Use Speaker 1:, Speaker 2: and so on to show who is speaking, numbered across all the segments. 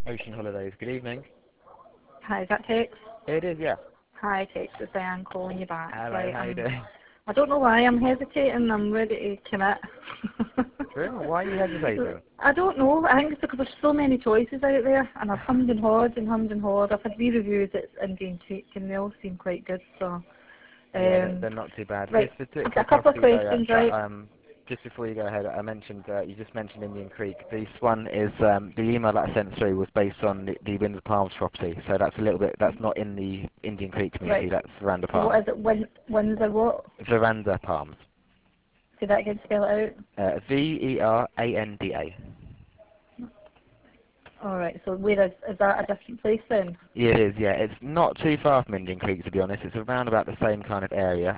Speaker 1: Ocean Holidays. Good evening.
Speaker 2: Hi, is that Tex?
Speaker 1: It is, yeah.
Speaker 2: Hi, Tex. It's Diane calling you back.
Speaker 1: Hello,
Speaker 2: Right,
Speaker 1: how you doing?
Speaker 2: I don't know why I'm hesitating. I'm ready to commit.
Speaker 1: True. Why are you hesitating?
Speaker 2: I don't know. I think it's because there's so many choices out there, and I've hummed and hawed and hummed and hawed. I've had wee reviews at Indian Creek, and they all seem quite good. So,
Speaker 1: Yeah, they're not too bad. This
Speaker 2: right, I've
Speaker 1: particular
Speaker 2: got a couple of
Speaker 1: property, though,
Speaker 2: questions, right?
Speaker 1: just before you go ahead, you just mentioned Indian Creek. This one is, the email that I sent through was based on the Windsor Palms property, so that's not in the Indian Creek community,
Speaker 2: Right.
Speaker 1: that's Veranda
Speaker 2: So
Speaker 1: Palms.
Speaker 2: what is it? Windsor what?
Speaker 1: Veranda Palms.
Speaker 2: Say that again. Spell it out.
Speaker 1: Veranda.
Speaker 2: All right. So where is that a different place then?
Speaker 1: It is, yeah. It's not too far from Indian Creek, to be honest. It's around about the same kind of area.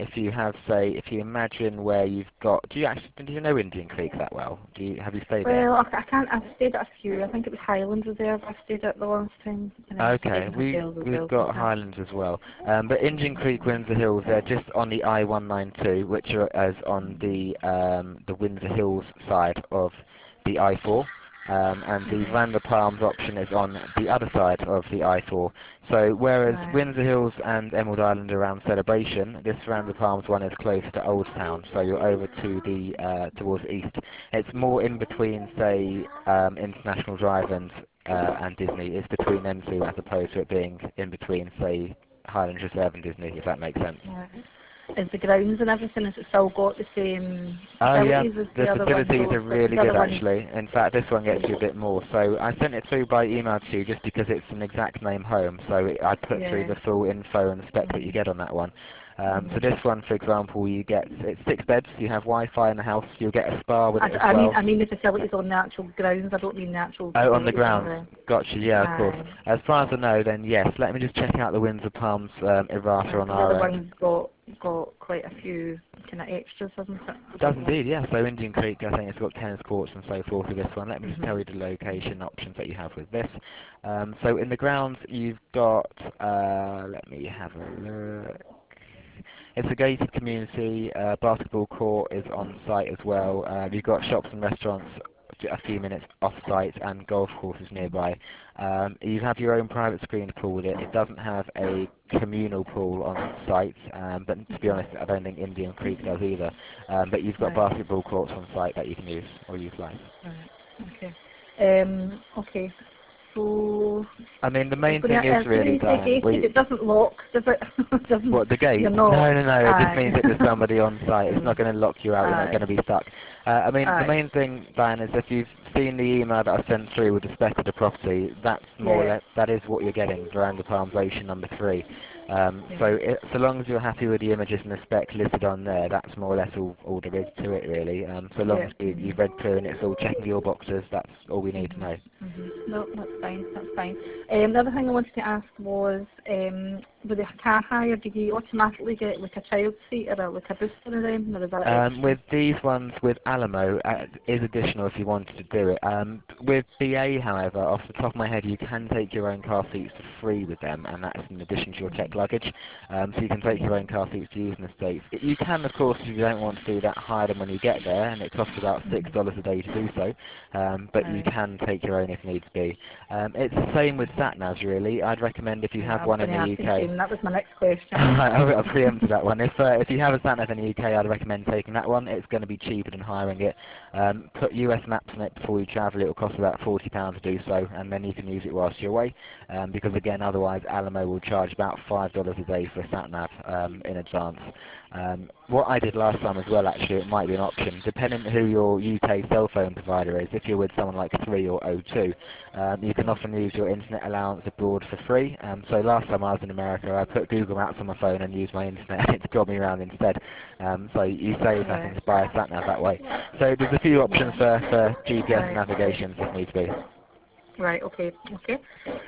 Speaker 1: If you imagine where you've got, do you know Indian Creek that well? Have you stayed there?
Speaker 2: Well, I can't. I've stayed at a few. I think it was Highland Reserve. I stayed at the last time, and then I've stayed
Speaker 1: Okay,
Speaker 2: in hotels as
Speaker 1: we've
Speaker 2: well.
Speaker 1: got
Speaker 2: Sometimes.
Speaker 1: Highlands as well. But Indian Creek, Windsor Hills, they're just on the I-192, which are as on the Windsor Hills side of the I-4. And the Veranda Palms option is on the other side of the I-4. So whereas
Speaker 2: Right.
Speaker 1: Windsor Hills and Emerald Island are around Celebration, this Veranda Palms one is closer to Old Town, so you're over to the towards the east. It's more in between, say, International Drive and Disney. It's between them two as opposed to it being in between, say, Highlands Reserve and Disney, if that makes sense.
Speaker 2: Right. Is the grounds and everything? Has it still got the same
Speaker 1: Oh yeah,
Speaker 2: facilities as
Speaker 1: the
Speaker 2: the other ones?
Speaker 1: facilities
Speaker 2: Or
Speaker 1: are really
Speaker 2: the other
Speaker 1: good
Speaker 2: ones?
Speaker 1: actually. In fact, this one gets you a bit more. So I sent it through by email to you just because it's an exact name home. So I put through
Speaker 2: Yeah.
Speaker 1: the full info and spec that you
Speaker 2: Mhm.
Speaker 1: get on that one. So
Speaker 2: Mhm.
Speaker 1: this one, for example, it's 6 beds. You have Wi-Fi in the house. You'll get a spa with it as
Speaker 2: I mean,
Speaker 1: well.
Speaker 2: the facilities on the actual grounds. I don't mean the actual
Speaker 1: Oh, on the
Speaker 2: facilities on
Speaker 1: grounds.
Speaker 2: the.
Speaker 1: Gotcha, yeah, of course.
Speaker 2: Aye.
Speaker 1: As far as I know, then yes. Let me just check out the Windsor Palms errata on
Speaker 2: Because the other
Speaker 1: our end.
Speaker 2: one's got quite a few kind of extras, hasn't it?
Speaker 1: It does indeed, yeah. So Indian Creek, I think it's got tennis courts and so forth with this one. Let me just tell
Speaker 2: Mhm.
Speaker 1: you the location options that you have with this. So in the grounds, you've got, let me have a look. It's a gated community. Basketball court is on site as well. You've got shops and restaurants a few minutes off site and golf courses nearby. You have your own private screened pool with it. It doesn't have a communal pool on site, but to be honest, I don't think Indian Creek does either. But you've got
Speaker 2: Right.
Speaker 1: basketball courts on site that you can use or utilize.
Speaker 2: Right. Okay. Okay. So
Speaker 1: I mean, the
Speaker 2: it's
Speaker 1: main
Speaker 2: going
Speaker 1: thing is
Speaker 2: to, when
Speaker 1: really,
Speaker 2: you say
Speaker 1: Diane,
Speaker 2: gated, it doesn't lock, does it? It doesn't.
Speaker 1: what, the gate?
Speaker 2: You're not.
Speaker 1: No. It just means
Speaker 2: Aye.
Speaker 1: that there's somebody on site. It's not
Speaker 2: Mm.
Speaker 1: going to lock you out. You're not going
Speaker 2: Aye.
Speaker 1: to be stuck. I mean, the
Speaker 2: Aye.
Speaker 1: main thing, Diane, is if you've seen the email that I sent through with the spec of the property, that's more or
Speaker 2: Yeah.
Speaker 1: less, that is what you're getting, Veranda Palms Ocean number 3.
Speaker 2: Yeah.
Speaker 1: So long as you're happy with the images and the spec listed on there, that's more or less all there is to it, really. So long
Speaker 2: Yeah.
Speaker 1: as you've read through and it's all checking your boxes, that's all we need to
Speaker 2: Mhm.
Speaker 1: know.
Speaker 2: Mhm. No, that's fine. That's fine. The other thing I wanted to ask was, with the car hire, did you automatically get like a child seat or like a booster in them, or is that extra?
Speaker 1: With these ones, with Alamo, is additional if you wanted to do it. With BA, however, off the top of my head, you can take your own car seats for free with them, and that's in addition to your checked luggage. So you can take your own car seats to use in the States. You can, of course, if you don't want to do that, hire them when you get there, and it costs about $6 a day to do so. But you
Speaker 2: Right.
Speaker 1: can take your own if needs be. It's the same with sat-navs, really. I'd recommend if you
Speaker 2: Yeah,
Speaker 1: have
Speaker 2: I was
Speaker 1: one in
Speaker 2: going to
Speaker 1: the
Speaker 2: ask you the
Speaker 1: UK.
Speaker 2: same. That was my next question.
Speaker 1: I preempted that one. If you have a sat nav in the UK, I'd recommend taking that one. It's going to be cheaper than hiring it. Put US maps on it before you travel. It will cost about £40 to do so, and then you can use it whilst you're away. Because again, otherwise Alamo will charge about $5 a day for a sat nav in advance. What I did last time as well, actually, it might be an option, depending on who your UK cell phone provider is. If you're with someone like 3 or O2, you can often use your internet allowance abroad for free. So last time I was in America, I put Google Maps on my phone and used my internet and it drove me around instead. So you save having
Speaker 2: Right.
Speaker 1: to buy a sat nav that way. So there's a few options
Speaker 2: Yeah.
Speaker 1: for GPS
Speaker 2: Right.
Speaker 1: navigations if needs be.
Speaker 2: Right. Okay. Okay.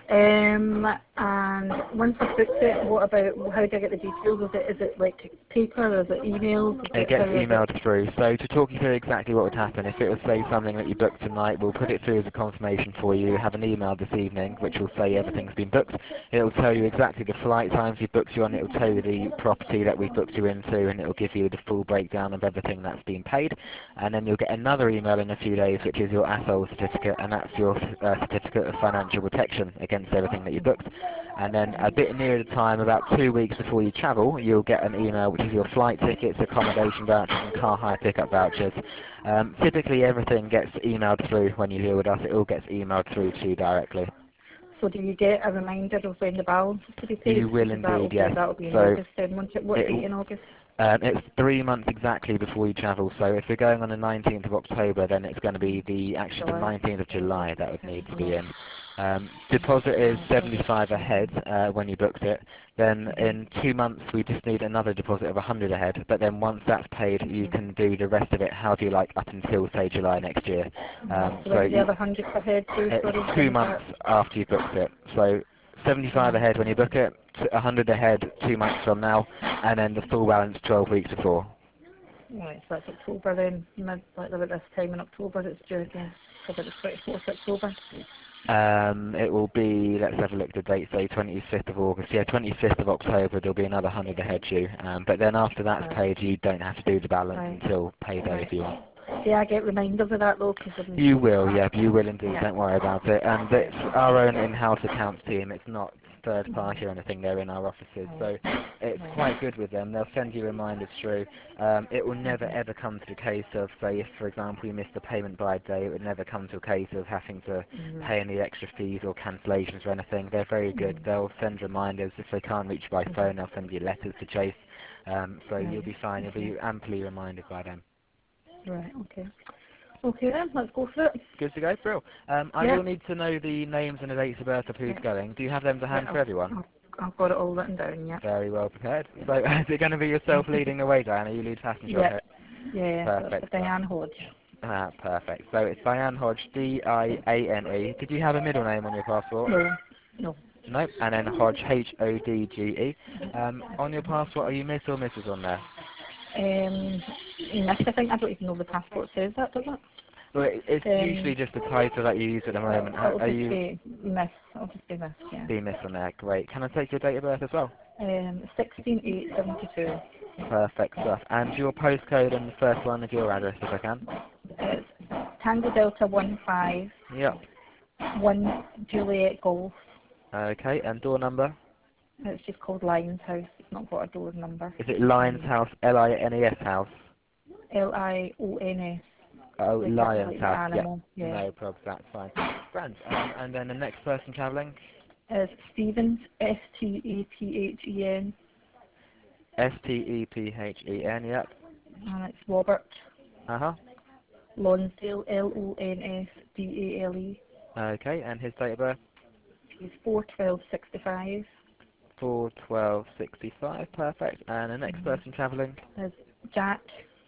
Speaker 2: And once I've booked it, what about how do I get the details? Is it like paper? Or is it emails?
Speaker 1: It
Speaker 2: How
Speaker 1: gets
Speaker 2: is it?
Speaker 1: emailed through. So to talk you through exactly what would happen, if it was say something that you booked tonight, we'll put it through as a confirmation for you. Have an email this evening which will say everything's been booked. It'll tell you exactly the flight times we booked you on. It'll tell you the property that we booked you into, and it'll give you the full breakdown of everything that's been paid. And then you'll get another email in a few days, which is your ASOL certificate, and that's your certificate certificate of financial protection against everything that you booked. And then a bit nearer the time, about 2 weeks before you travel, you'll get an email which is your flight tickets, accommodation vouchers and car hire pickup vouchers. Typically everything gets emailed through when you deal with us. It all gets emailed through to you directly.
Speaker 2: So do you get a reminder of when the balance is to be paid?
Speaker 1: You will indeed, yes.
Speaker 2: That'll be in
Speaker 1: So
Speaker 2: August then, won't it? What date in August?
Speaker 1: It's 3 months exactly before you travel, so if you're going on the 19th of October, then it's going to be the 19th of July that would need to be in. Deposit is 75 ahead when you booked it. Then in 2 months we just need another deposit of 100 ahead, but then once that's paid you can do the rest of it however you like up until say July next year.
Speaker 2: So the other 100 ahead too?
Speaker 1: It's 2 months after you booked it. So 75 ahead when you book it, 100 ahead 2 months from now, and then the full balance 12 weeks before.
Speaker 2: Right, so that's October then, like about this time in October it's due again, so about the 24th October.
Speaker 1: It will be, let's have a look at the date, say 25th of August. Yeah, 25th of October there'll be another 100 ahead due. But then after that's paid you don't have to do the balance until payday if you want.
Speaker 2: See, I get reminders of that though.
Speaker 1: You will, yeah, you will indeed, don't worry about it. And it's our own in-house accounts team, it's not third party or anything, they're in our offices, so it's quite good with them. They'll send you reminders through. It will never ever come to the case of, say, if for example you missed a payment by a day, it would never come to a case of having to pay any extra fees or cancellations or anything. They're very good. They'll send reminders. If they can't reach you by phone, they'll send you letters to chase. So you'll be fine, you'll be amply reminded by them.
Speaker 2: Right, okay. Okay then, let's go for it.
Speaker 1: Good to go, Brill. I will need to know the names and the dates of birth of who's going. Do you have them to hand for everyone?
Speaker 2: I've got it all written down, yeah.
Speaker 1: Very well prepared. So is it going to be yourself leading the way, Diana? You lead passenger on it?
Speaker 2: Yeah,
Speaker 1: perfect.
Speaker 2: Diane Hodge.
Speaker 1: Perfect. So it's Diane Hodge, D-I-A-N-E. Did you have a middle name on your passport?
Speaker 2: No.
Speaker 1: Nope. And then Hodge, H-O-D-G-E. On your passport, are you Miss or Mrs. on there?
Speaker 2: Miss, I think. I don't even know the passport says that, does it?
Speaker 1: Well, it's usually just the title that you use at the moment.
Speaker 2: Are you? Be Miss. I'll just be Miss, yeah.
Speaker 1: Be Miss on there, great. Can I take your date of birth as well?
Speaker 2: 16/8/72.
Speaker 1: Perfect stuff. And your postcode and the first line of your address, if I can?
Speaker 2: It's Tango Delta 15.
Speaker 1: Yep.
Speaker 2: 1 Juliet Golf.
Speaker 1: Okay, and door number?
Speaker 2: It's just called Lions House. It's not got a door number.
Speaker 1: Is it Lions House, L-I-N-E-S House?
Speaker 2: L-I-O-N-S.
Speaker 1: Oh, Lions House,
Speaker 2: yeah.
Speaker 1: No problem, that's fine. Grand. And then the next person travelling?
Speaker 2: Is Stephens, S-T-E-P-H-E-N.
Speaker 1: S-T-E-P-H-E-N, yep.
Speaker 2: And it's Robert.
Speaker 1: Uh-huh.
Speaker 2: Lonsdale, L-O-N-S-D-A-L-E.
Speaker 1: Okay, and his date of birth?
Speaker 2: He's 4/12/65.
Speaker 1: 4/12/65, perfect. And the next person travelling?
Speaker 2: Is Jack.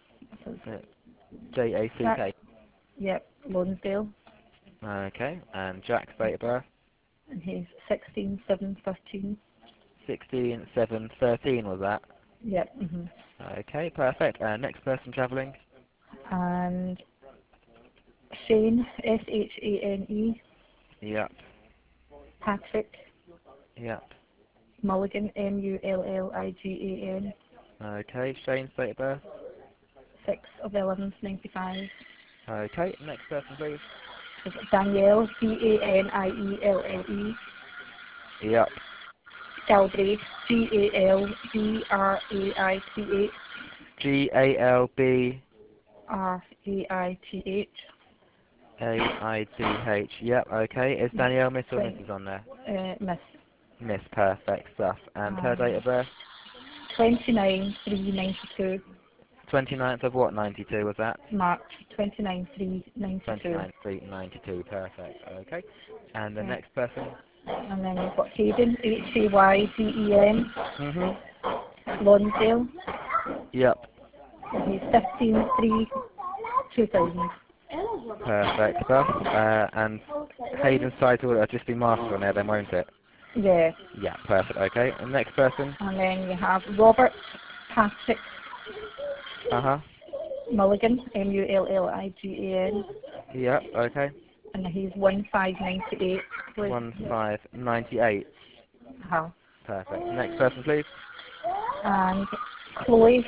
Speaker 1: J-A-C-K?
Speaker 2: Yep, Lonsdale.
Speaker 1: Okay, and Jack's date of birth?
Speaker 2: And he's 16/7/13.
Speaker 1: 16/7/13 was that?
Speaker 2: Yep.
Speaker 1: Okay, perfect. Next person travelling?
Speaker 2: And Shane, S-H-A-N-E.
Speaker 1: Yep.
Speaker 2: Patrick.
Speaker 1: Yep.
Speaker 2: Mulligan, M-U-L-L-I-G-A-N.
Speaker 1: Okay, Shane's date of birth?
Speaker 2: 6/11/95.
Speaker 1: Okay, next person please.
Speaker 2: Is it Danielle, D-A-N-I-E-L-L-E.
Speaker 1: Yep.
Speaker 2: Galbraith, G-A-L-B-R-A-I-T-H.
Speaker 1: G-A-L-B...
Speaker 2: R-A-I-T-H.
Speaker 1: A-I-T-H, yep, okay. Is Danielle Miss or Mrs. on there?
Speaker 2: Miss.
Speaker 1: Miss, perfect stuff. And her date of birth?
Speaker 2: 29/3/92.
Speaker 1: 29th of what, 92 was that?
Speaker 2: March, 29/3/92.
Speaker 1: 29/3/92, perfect, okay. And the next person?
Speaker 2: And then we've got Hayden, H-A-Y-D-E-N. Lonsdale.
Speaker 1: Yep.
Speaker 2: And he's 15/3/2000.
Speaker 1: Perfect stuff. And Hayden's title will just be master on there then, won't it?
Speaker 2: Yeah.
Speaker 1: Yeah, perfect, okay. And next person?
Speaker 2: And then you have Robert Patrick Mulligan, M-U-L-L-I-G-A-N.
Speaker 1: Yep, okay.
Speaker 2: And he's 15/98.
Speaker 1: 15/98. Perfect. Next person, please.
Speaker 2: And Chloe,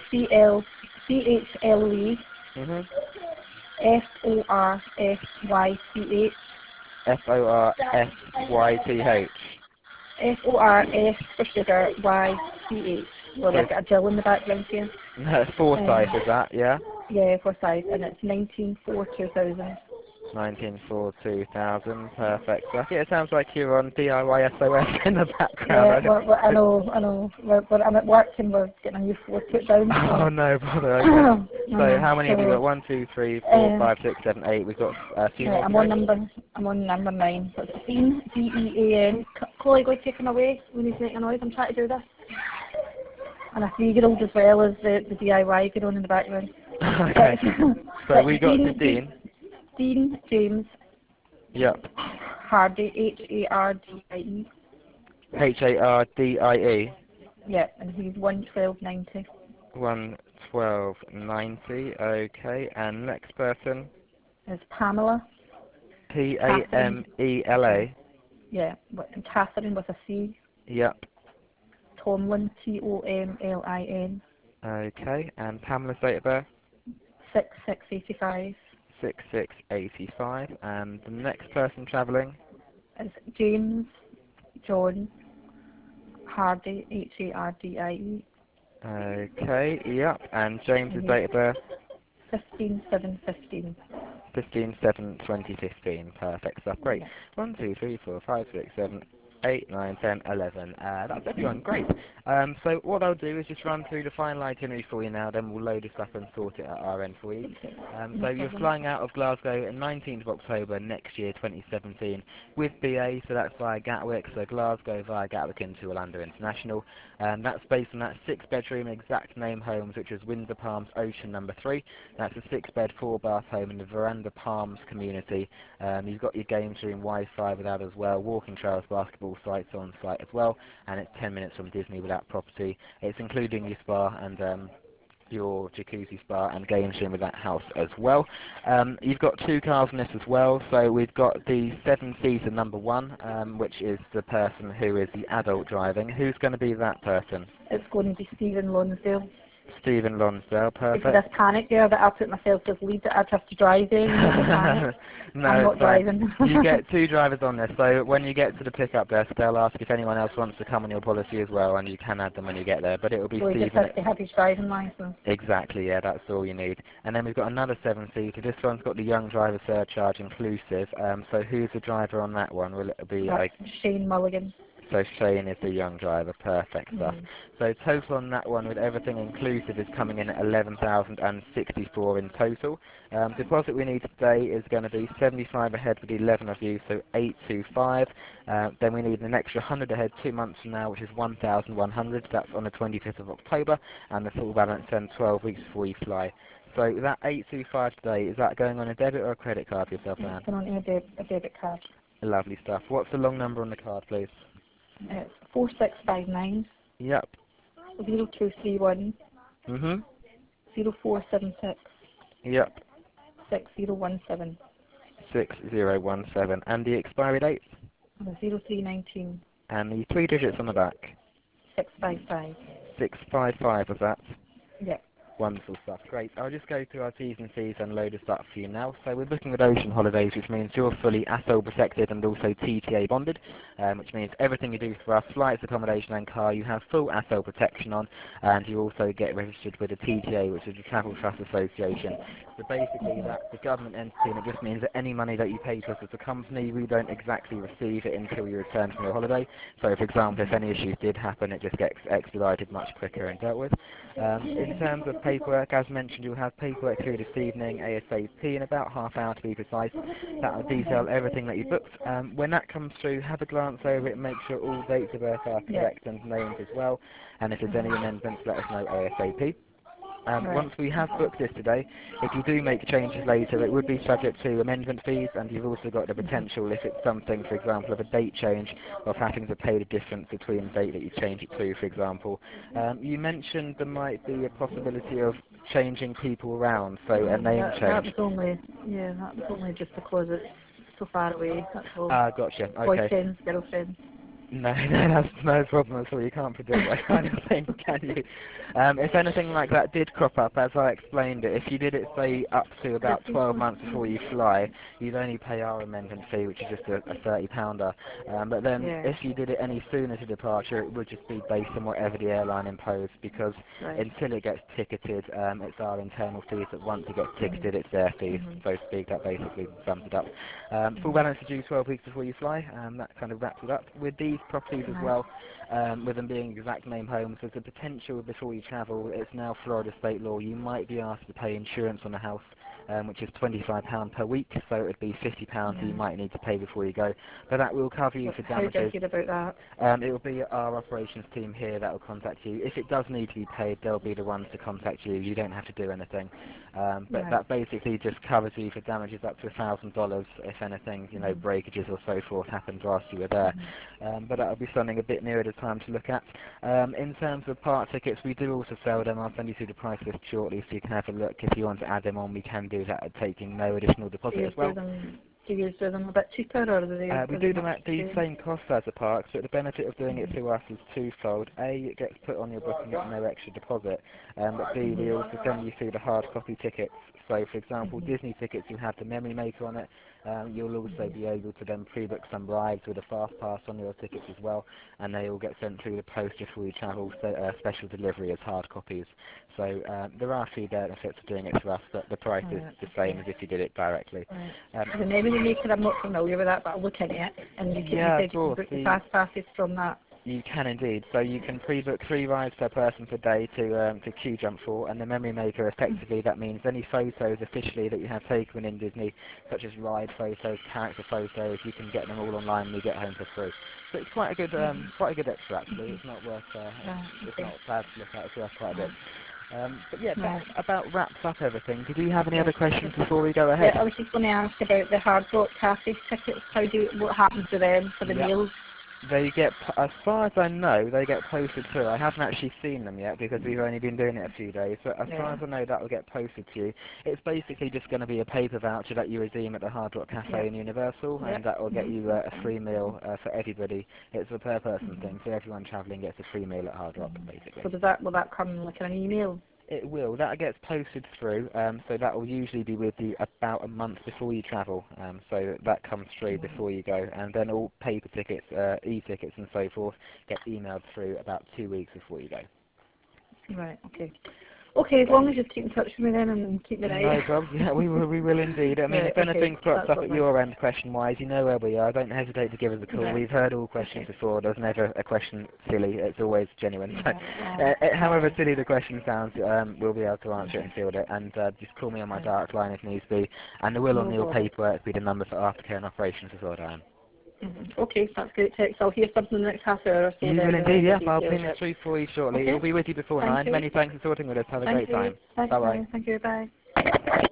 Speaker 2: C-H-L-E. F-O-R-S-Y-C-H.
Speaker 1: Forsyth.
Speaker 2: Fors for sugar, YCH. Well,
Speaker 1: So
Speaker 2: I've got a Jill in the background here.
Speaker 1: Forsyth, is that, yeah?
Speaker 2: Yeah, Forsyth, and it's 1904 2000.
Speaker 1: 1904 2000, perfect stuff. Yeah, it sounds like you're on DIY SOS in the
Speaker 2: Yeah,
Speaker 1: background.
Speaker 2: I know. I'm at work and we're getting a new floor put down.
Speaker 1: Oh
Speaker 2: So.
Speaker 1: no, bother. Okay. So how many have we
Speaker 2: So,
Speaker 1: got? 1, 2, 3, 4, 5, 6, 7, 8. We've got a few more
Speaker 2: I'm
Speaker 1: to go.
Speaker 2: I'm on number 9. So it's Dean, Dean. Chloe, go take him away when he's making a noise. I'm trying to do this. And a 3-year-old as well as the DIY going on in the background.
Speaker 1: Okay. So we got to Dean.
Speaker 2: Dean James.
Speaker 1: Yep.
Speaker 2: Hardie, Hardie.
Speaker 1: Hardie.
Speaker 2: Yep, and he's 112.90.
Speaker 1: 112.90. Okay. And next person.
Speaker 2: Is Pamela.
Speaker 1: Pamela.
Speaker 2: Yeah, and Catherine with a C.
Speaker 1: Yep.
Speaker 2: Tomlin, Tomlin.
Speaker 1: Okay. And Pamela's date of birth.
Speaker 2: 6685.
Speaker 1: 6685. And the next person travelling.
Speaker 2: Is James John Hardie, Hardie.
Speaker 1: Okay, yep. And James's date of birth?
Speaker 2: 15/7/15.
Speaker 1: 15/7/2015. Perfect stuff. Great.
Speaker 2: Yeah.
Speaker 1: 1, 2, 3, 4, 5, 6, 7, 8, 9, 10, 11. That's everyone. Great. So what I'll do is just run through the final itinerary for you now, then we'll load this up and sort it at our end for you. So you're flying out of Glasgow on 19th of October next year, 2017, with BA, so that's via Gatwick, so Glasgow via Gatwick into Orlando International. That's based on that 6-bedroom exact name homes, which is Windsor Palms Ocean number 3. That's a 6-bed, 4-bath home in the Veranda Palms community. You've got your games room, Wi-Fi with that as well, walking trails, basketball sites on site as well, and it's 10 minutes from Disney with that property. It's including your spa and your jacuzzi spa and games room with that house as well. You've got 2 cars in this as well, so we've got the 7-seater number 1, which is the person who is the adult driving. Who's going to be that person?
Speaker 2: It's going to be Stephen Lonsdale.
Speaker 1: Stephen Lonsdale, perfect.
Speaker 2: Because this panic there that I put myself as lead that I'd have to drive there, panic.
Speaker 1: No,
Speaker 2: I'm not
Speaker 1: it's fine.
Speaker 2: driving.
Speaker 1: You get 2 drivers on this, so when you get to the pickup desk, they'll ask if anyone else wants to come on your policy as well, and you can add them when you get there, but it will be
Speaker 2: So he
Speaker 1: Stephen.
Speaker 2: just has to have his driving licence.
Speaker 1: Exactly, yeah, that's all you need. And then we've got another 7-seater. This one's got the young driver surcharge inclusive. So who's the driver on that one? Will it be
Speaker 2: That's Shane Mulligan.
Speaker 1: So Shane is the young driver, perfect stuff. So total on that one with everything inclusive is coming in at 11,064 in total. Deposit we need today is going to be 75 ahead with 11 of you, so 825. Then we need an extra 100 ahead 2 months from now, which is 1,100. That's on the 25th of October, and the full balance then 12 weeks before you fly. So that 825 today, is that going on a debit or a credit card for yourself, Anne?
Speaker 2: It's going on a debit card.
Speaker 1: Lovely stuff. What's the long number on the card, please?
Speaker 2: It's 4659.
Speaker 1: Yep.
Speaker 2: 0231. 0476.
Speaker 1: Yep.
Speaker 2: 6017.
Speaker 1: 6017. And the expiry date?
Speaker 2: 0319.
Speaker 1: And the 3 digits on the back?
Speaker 2: 655.
Speaker 1: 655 was that?
Speaker 2: Yep.
Speaker 1: Wonderful stuff. Great. I'll just go through our T's and C's and load this up for you now. So we're booking with Ocean Holidays, which means you're fully ASL protected and also TTA bonded, which means everything you do for us, flights, accommodation and car, you have full ASL protection on, and you also get registered with the TTA, which is the Travel Trust Association. So basically that's the government entity, and it just means that any money that you pay to us as a company, we don't exactly receive it until you return from your holiday. So for example, if any issues did happen, it just gets expedited much quicker and dealt with. In terms of paperwork, as mentioned, you'll have paperwork through this evening, ASAP, in about half hour to be precise. That will detail everything that you booked. When that comes through, have a glance over it, make sure all dates of birth are correct and named as well. And if there's any amendments, let us know ASAP. Once we have booked this today, if you do make changes later, it would be subject to amendment fees, and you've also got the potential, if it's something, for example, of a date change, of having to pay the difference between the date that you change it to, for example. You mentioned there might be a possibility of changing people around, so a name change.
Speaker 2: That was only just because it's so far away. That's all.
Speaker 1: Gotcha. Okay.
Speaker 2: Boyfriends, girlfriends.
Speaker 1: No, no, that's no problem at all. You can't predict that kind of thing, can you? If anything like that did crop up, as I explained it, if you did it, say, up to about 12 months before you fly, you'd only pay our amendment fee, which is just a £30. But then
Speaker 2: Yeah.
Speaker 1: if you did it any sooner to departure, it would just be based on whatever the airline imposed, because until it gets ticketed, it's our internal fees, that once it gets ticketed, it's their fees, so to speak. That basically sums it up. Full balance is due 12 weeks before you fly, that kind of wraps it up. With these properties as well, with them being exact name homes, there's a potential before you travel. It's now Florida state law. You might be asked to pay insurance on the house, which is £25 per week, so it would be £50 you might need to pay before you go. But that will cover you for damages.
Speaker 2: How do I hear about that?
Speaker 1: It will be our operations team here that will contact you. If it does need to be paid, they'll be the ones to contact you. You don't have to do anything. But that basically just covers you for damages up to $1,000 if anything, you know, breakages or so forth happened whilst you were there. But that'll be something a bit nearer the time to look at. In terms of part tickets, we do also sell them. I'll send you through the price list shortly so you can have a look. If you want to add them on, we can do that at taking no additional deposit as well.
Speaker 2: Do you do them a bit cheaper, or do they?
Speaker 1: We do them at the same cost as the parks, but the benefit of doing it through us is twofold. A, it gets put on your booking at no extra deposit, but B, we also send you through the hard copy tickets. So, for example, Disney tickets, you have the memory maker on it. You'll also be able to then pre-book some rides with a fast pass on your tickets as well, and they all get sent through the post before you travel, so, special delivery as hard copies. So there are a few benefits of doing it through us, but the price is the same as if you did it directly.
Speaker 2: The memory maker, I'm not familiar with that, but I'll look into it. And you said you can book the fast passes from that.
Speaker 1: You can indeed. So you can pre-book 3 rides per person per day to queue jump for, and the memory maker, effectively, that means any photos officially that you have taken in Disney, such as ride photos, character photos, you can get them all online when you get home for free. So it's quite a good extra actually. It's not worth it's not bad to look at. It's worth quite a bit. But yeah, that about wraps up everything. Did you have any other questions before we go ahead?
Speaker 2: Yeah, I was just going to ask about the Hard Rock Cafe tickets. What happens to them for the meals?
Speaker 1: They get, as far as I know, they get posted through. I haven't actually seen them yet because we've only been doing it a few days, but as far as I know, that will get posted to you. It's basically just going to be a paper voucher that you redeem at the Hard Rock Cafe in Universal, and that will get you a free meal for everybody. It's a per person thing, so everyone travelling gets a free meal at Hard Rock, basically.
Speaker 2: So will that come like in an email?
Speaker 1: It will. That gets posted through, so that will usually be with you about a month before you travel. So that comes through before you go, and then all paper tickets, e-tickets and so forth get emailed through about 2 weeks before you go.
Speaker 2: Right, okay. Okay, as long as you keep in touch with me then and keep me right.
Speaker 1: No problem. Yeah, we will indeed. I mean, if anything crops up at your end question-wise, you know where we are. Don't hesitate to give us a call. We've heard all questions before. There's never a question silly. It's always genuine. So, however silly the question sounds, we'll be able to answer it and field it. And just call me on my direct line if needs be. And there will on your paperwork be the number for aftercare and operations as well, Diane.
Speaker 2: Okay, that's great, Tex. I'll hear something in the next half hour or so.
Speaker 1: You will indeed, yeah. I'll pin it through for you shortly. It'll be with you before 9. Many thanks for sorting with us. Have a great time.
Speaker 2: Bye-bye. Thank you, bye.